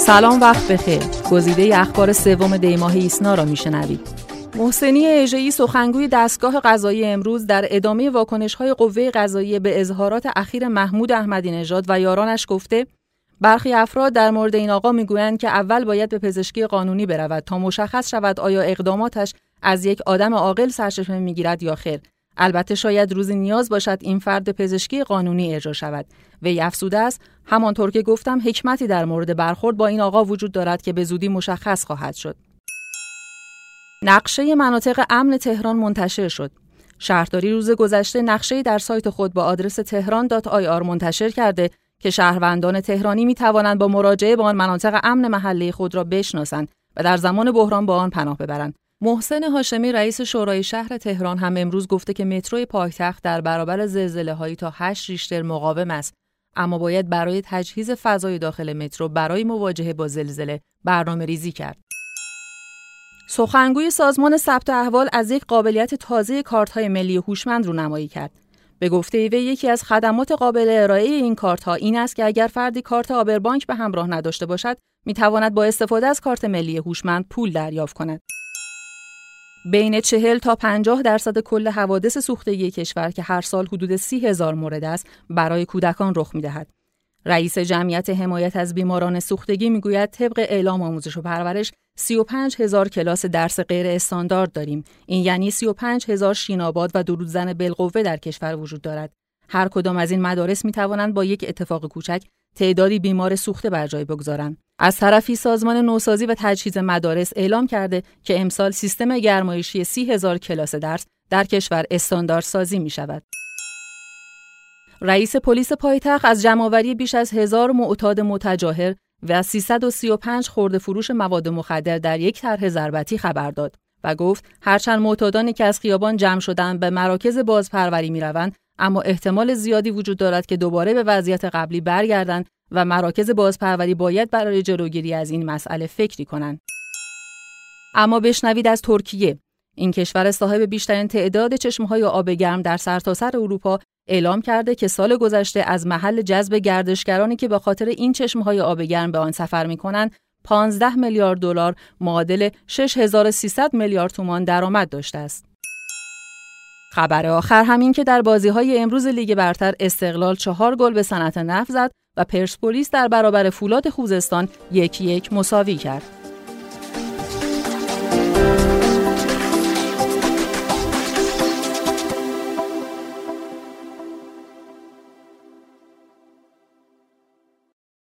سلام، وقت بخیر. گزیده اخبار سوم دی‌ماه ایسنا را میشنوید. محسنی اژه‌ای سخنگوی دستگاه قضایی امروز در ادامه واکنش‌های قوه قضاییه به اظهارات اخیر محمود احمدی نژاد و یارانش گفته برخی افراد در مورد این آقا میگویند که اول باید به پزشکی قانونی برود تا مشخص شود آیا اقداماتش از یک آدم عاقل سرچشمه میگیرد یا خیر. البته شاید روزی نیاز باشد این فرد پزشکی قانونی اجرا شود. وی افزوده است همانطور که گفتم حکمتی در مورد برخورد با این آقا وجود دارد که به زودی مشخص خواهد شد. نقشه مناطق امن تهران منتشر شد. شهرداری روز گذشته نقشه‌ای در سایت خود با آدرس tehran.ir منتشر کرده که شهروندان تهرانی می توانند با مراجعه به آن مناطق امن محله خود را بشناسند و در زمان بحران با آن پناه ببرند. محسن هاشمی رئیس شورای شهر تهران هم امروز گفته که متروی پایتخت در برابر زلزله‌هایی تا 8 ریشتر مقاوم است، اما باید برای تجهیز فضای داخل مترو برای مواجهه با زلزله برنامه‌ریزی کرد. سخنگوی سازمان ثبت احوال از یک قابلیت تازه کارت‌های ملی هوشمند رونمایی کرد. به گفته وی یکی از خدمات قابل ارائه این کارت‌ها این است که اگر فردی کارت آبربانک به همراه نداشته باشد، می‌تواند با استفاده از کارت ملی هوشمند پول دریافت کند. بین 40 تا 50% کل حوادث سوختگی کشور که هر سال حدود 30,000 مورد است، برای کودکان رخ می‌دهد. رئیس جمعیت حمایت از بیماران سوختگی میگوید طبق اعلام آموزش و پرورش 35,000 کلاس درس غیر استاندارد داریم. این یعنی 35,000 شیناباد و درودزن بالقوه در کشور وجود دارد. هر کدام از این مدارس میتوانند با یک اتفاق کوچک تعدادی بیمار سوخته بر جای بگذارند. از طرفی سازمان نوسازی و تجهیز مدارس اعلام کرده که امسال سیستم گرمایشی 30,000 کلاس درس در کشور استاندارد سازی می شود. رئیس پلیس پایتخت از جمع‌آوری بیش از 1000 معتاد متجاهر و 335 خرده فروش مواد مخدر در یک طرح ضربتی خبر داد و گفت هرچند معتادانی که از خیابان جمع شدند به مراکز بازپروری می‌روند، اما احتمال زیادی وجود دارد که دوباره به وضعیت قبلی برگردند و مراکز بازپروری باید برای جلوگیری از این مسئله فکری کنند. اما بشنوید از ترکیه. این کشور صاحب بیشترین تعداد چشمه‌های آب گرم در سرتاسر اروپا اعلام کرده که سال گذشته از محل جذب گردشگرانی که به خاطر این چشمه‌های آب گرم به آن سفر می‌کنند 15 میلیارد دلار معادل 6300 میلیارد تومان درآمد داشته است. خبر آخر همین که در بازی‌های امروز لیگ برتر استقلال 4 گل به صنعت نفت زد و پرسپولیس در برابر فولاد خوزستان 1-1 مساوی کرد.